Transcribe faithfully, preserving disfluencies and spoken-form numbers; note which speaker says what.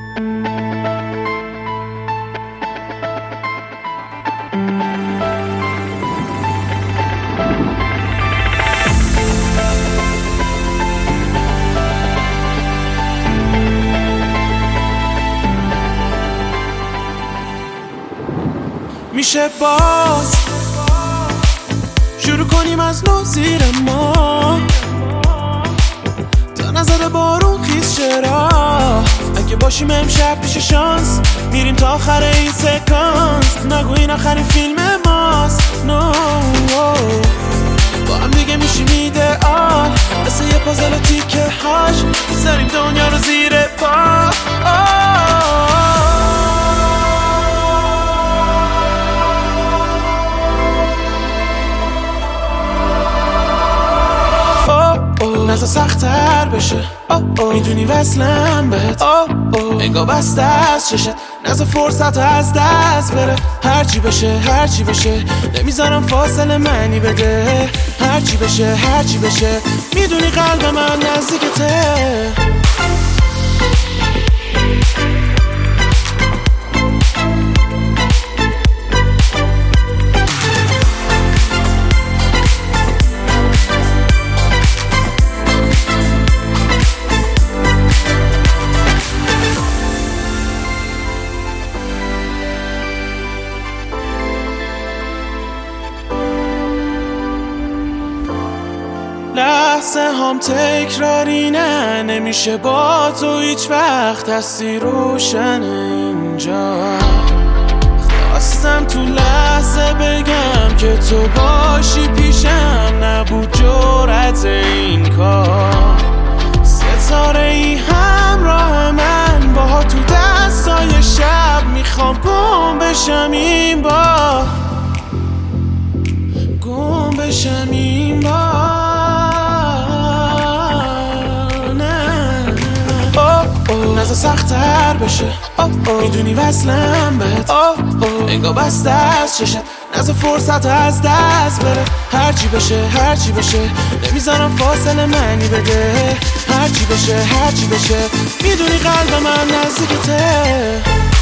Speaker 1: میشه باز شروع کنیم از نو زیر ما، تا نزده بارون خیز چرا. اگه باشیم امشب پیش شانس، میریم تا آخر این سکانس. نگو این آخرین فیلم ماست. نو با هم دیگه میشیم ایدئال، مثل یه پازل و تیکه هاش میذاریم دنیا رو زیر پا. نزا سخت‌تر بشه، میدونی وصلم بهت، انگار بسته از چشت. نزا فرصت از دست بره، هرچی بشه هرچی بشه نمیذارم فاصله معنی بده. هرچی بشه هرچی بشه میدونی قلب من نزدیکته. لحظه هم تکراری نه، نمیشه با تو هیچ وقت هستی روشن اینجا. خواستم تو لحظه بگم که تو باشی پیشم، نبود جرأت این کار. ستاره ای همراه من، باها تو دستای شب میخوام گم بشم این با، گم بشم این با. نزا سخت‌تر بشه، میدونی وصلم بهت، انگار بسته از چشت. نزا فرصت از دست بره، هرچی بشه هرچی بشه نمیذارم فاصله معنی بده. هرچی بشه هرچی بشه میدونی قلب من نزدیکته.